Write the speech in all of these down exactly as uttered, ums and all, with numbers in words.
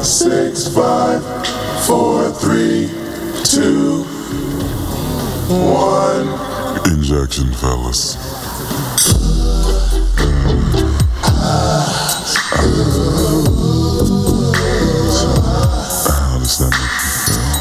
Six, five, four, three, two, one. Injection, fellas. How does that make you feel?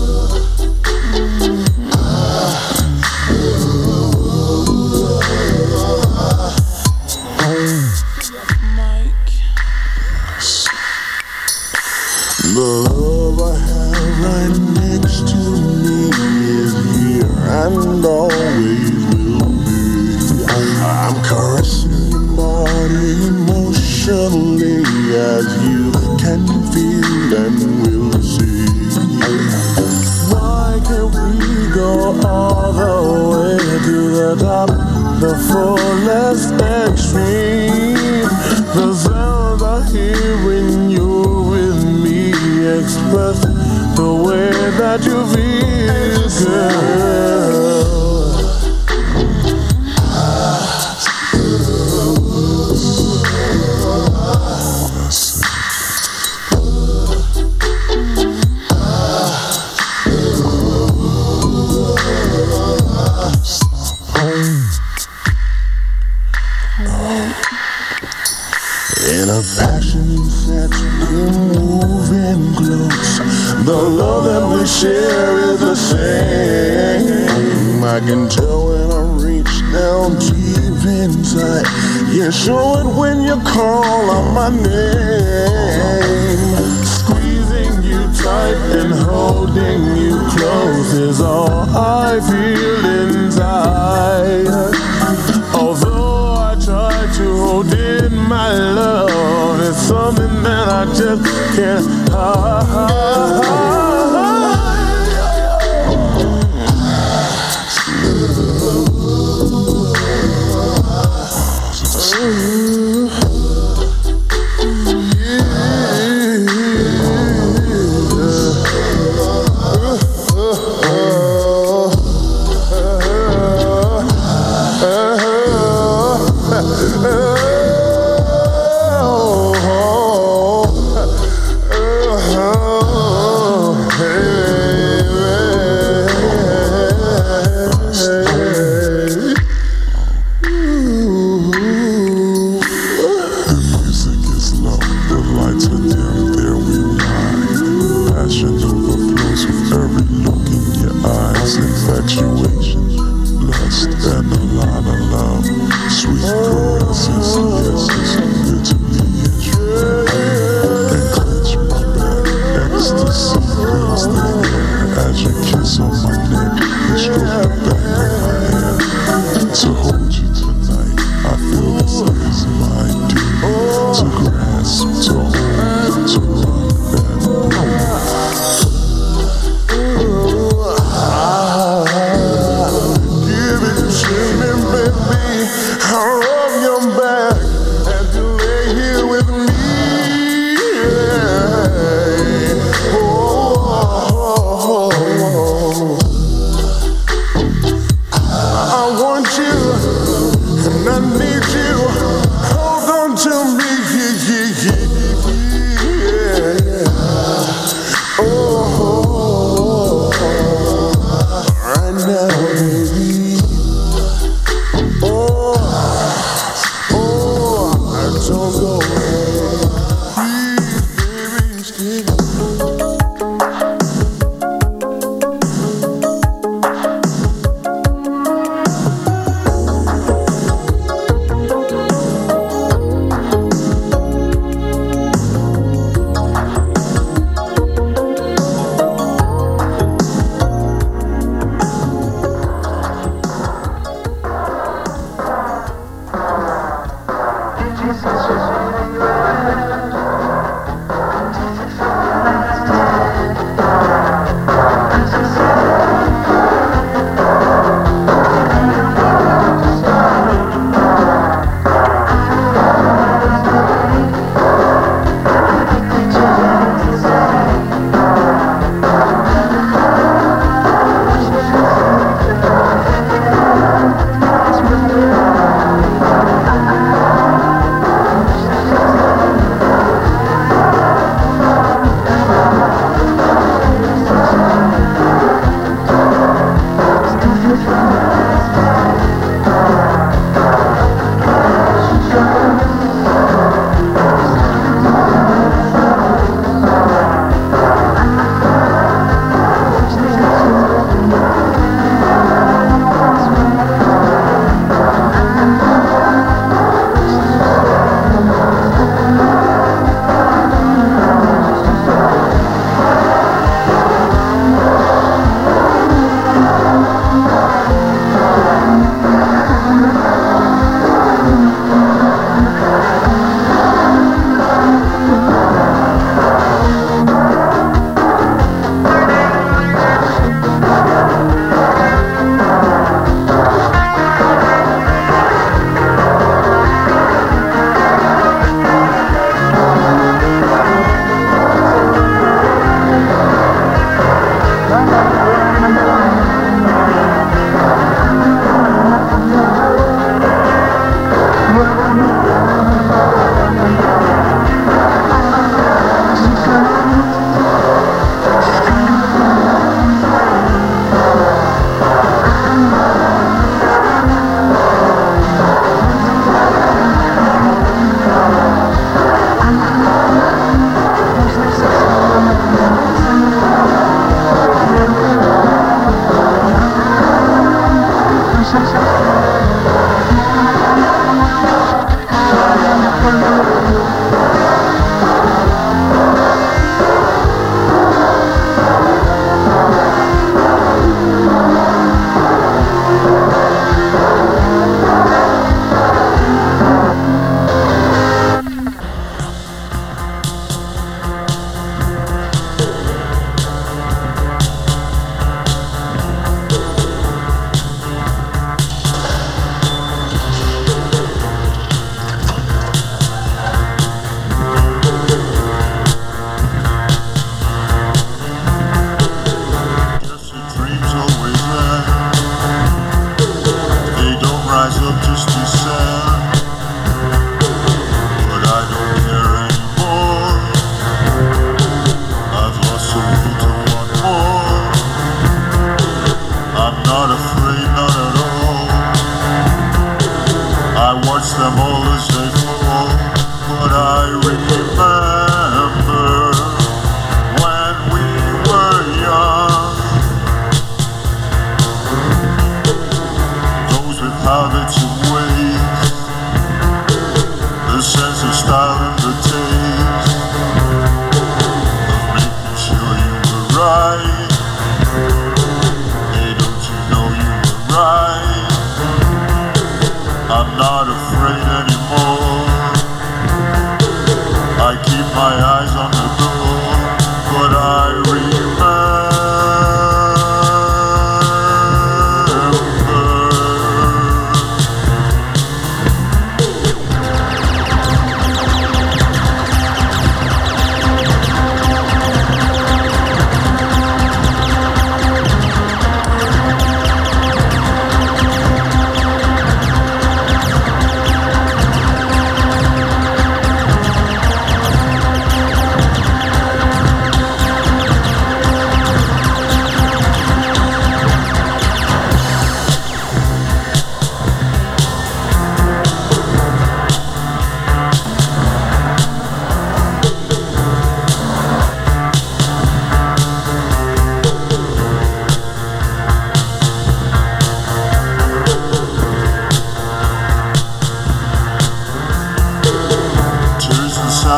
The love I have right next to me is here and always will be. I'm caressing your body emotionally as you can feel and will see. Why can't we go all the way to the top, the fullest extreme? The sounds I hear when you're with me express the way that you feel, girl. In a passion that's been moving close, the love that we share is the same. I can tell when I reach down deep inside. You show it when you call on my name. Squeezing you tight and holding you close is all I feel inside. Although I try to hold in my love, it's something that I just can't hide.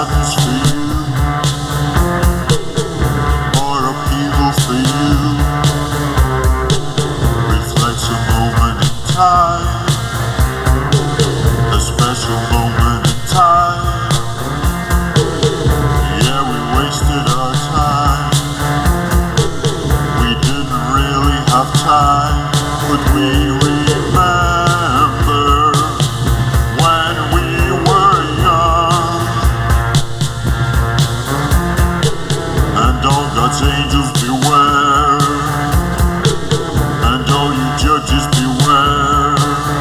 sadness for you, more upheaval for you. Reflects a moment in time, a special moment in time. Yeah, we wasted our time. We didn't really have time, but we remember when we were young. And all God's angels beware, and all you judges beware.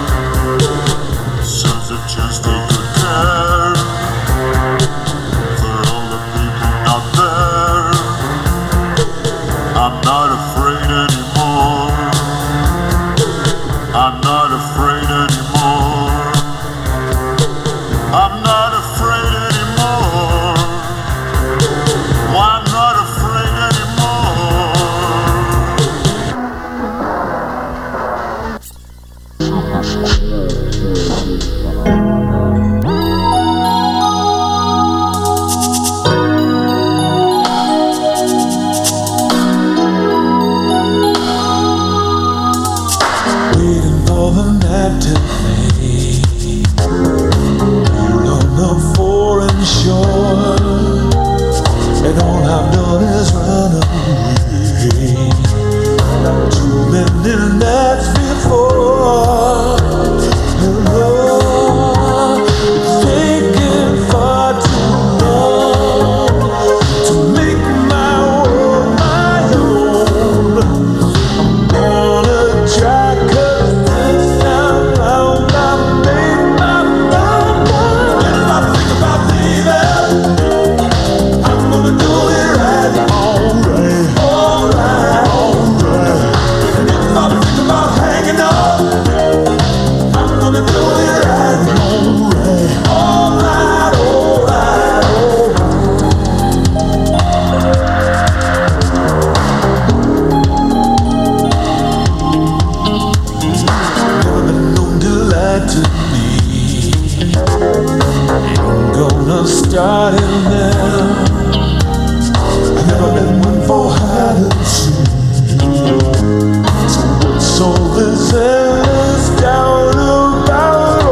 Sons of chance, take good care for all the people out there. I'm not afraid anymore. I'm not afraid anymore. I'm not afraid anymore. Why I'm not afraid Waiting for the night to fade on the foreign shore, and all I've done is run away. Too many nights before, and love it's taken far too long to make my world my own. I'm gonna try, 'cause this time round I made my mind up. And if I think about leaving, I'm gonna do it right. Alright, alright, alright. And if I think about hanging up, I'm gonna do it right. Alright, alright, alright, alright. Never been known to lie to me. I'm gonna start it now. I've never been one for hide and seek. So what's all this endless doubt about?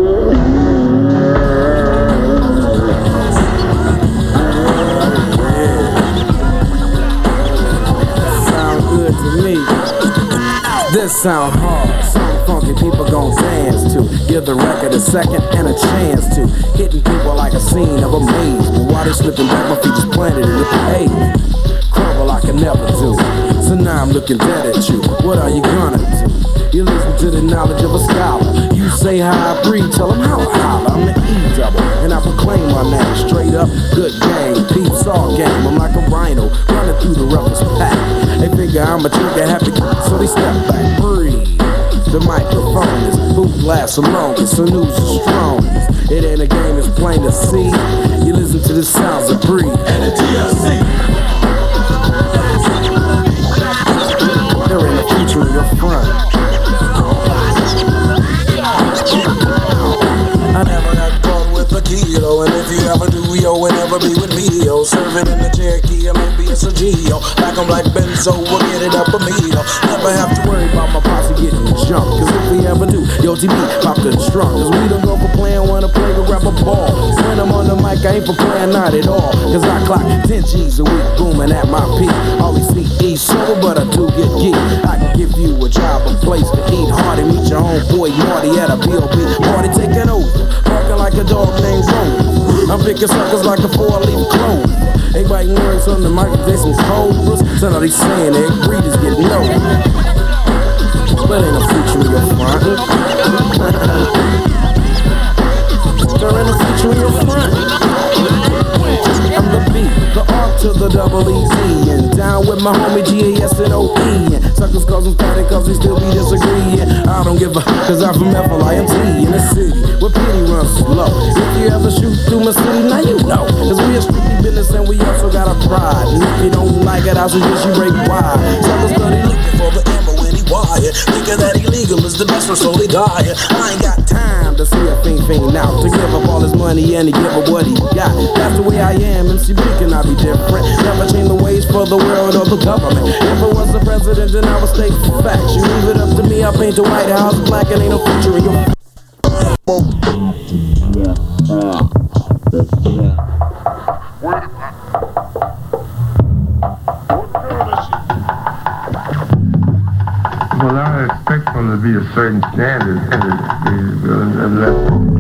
Sound good to me. This sound hard. Some funky people gon' dance to. Give the record a second and a chance to. Hitting people like a scene of a maze. But while they slipping back, my feet just planted in the pavement. Crumble I can never do. So now I'm looking dead at you. What are you gonna do? You listen to the knowledge of a scholar. You say how I breathe, tell them how I holler. I'm the E-double, and I proclaim my name. Straight up, good game, peeps all game. I'm like a rhino, running through the roughest pack. They figure I'm a trigger happy, so they step back, breathe. The microphone is boot lasts the longest, so news is strongest. It ain't a game, it's plain to see. You listen to the sounds of breathe. And the T L C. They're in the future in your front. I never got caught with a kilo, and if you ever do, yo, and never be with me, yo. Serving in the Cherokee, or maybe it's a Geo. Like I'm like Benzo, we'll get it up a me, yo. Never have to worry about my posse getting jumped, 'cause if we ever do, yo, T B, pop the trunk. 'Cause we don't go for playing, wanna play to grab a ball. When I'm on the mic, I ain't for playing, not at all. 'Cause I clock ten G's a week, booming at my peak. Always C E sober, but I do get geek. I can give you a job, a place to eat. Hard and meet your homeboy Marty at a B O B party taking over. Barking like a dog named Rover. I'm picking suckers like a four-leaf clover. They biting words on the mic, they some cobras. So now they saying that breeders get low. But ain't a future in your front. There ain't a future in your front. I'm the B, the R to the double E Z, and down with my homie G A S and O E. And suckers cause them static cause they still be disagreeing. I don't give a cause I'm from F L I M T in the city where pity runs slow. If you ever shoot through my city, now you know. Cause we a strictly business and we also got a pride. And if you don't like it, I suggest you break wide. Suckers study looking for the ammo and he wired. thinking that illegal is the best for slowly dying. I ain't got time to see a fiend fiend out, to give up all his money and to give up what he got. That's the way I am, M C B cannot be different. Never change the ways for the world or the government. If I was the president, then I would state facts. You leave it up to me, I paint the White House black and ain't no future in your. Well, I expect them to be a certain standard, unless.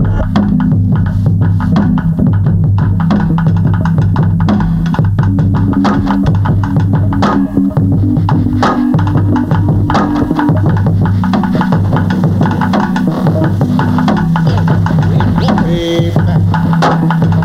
Way back.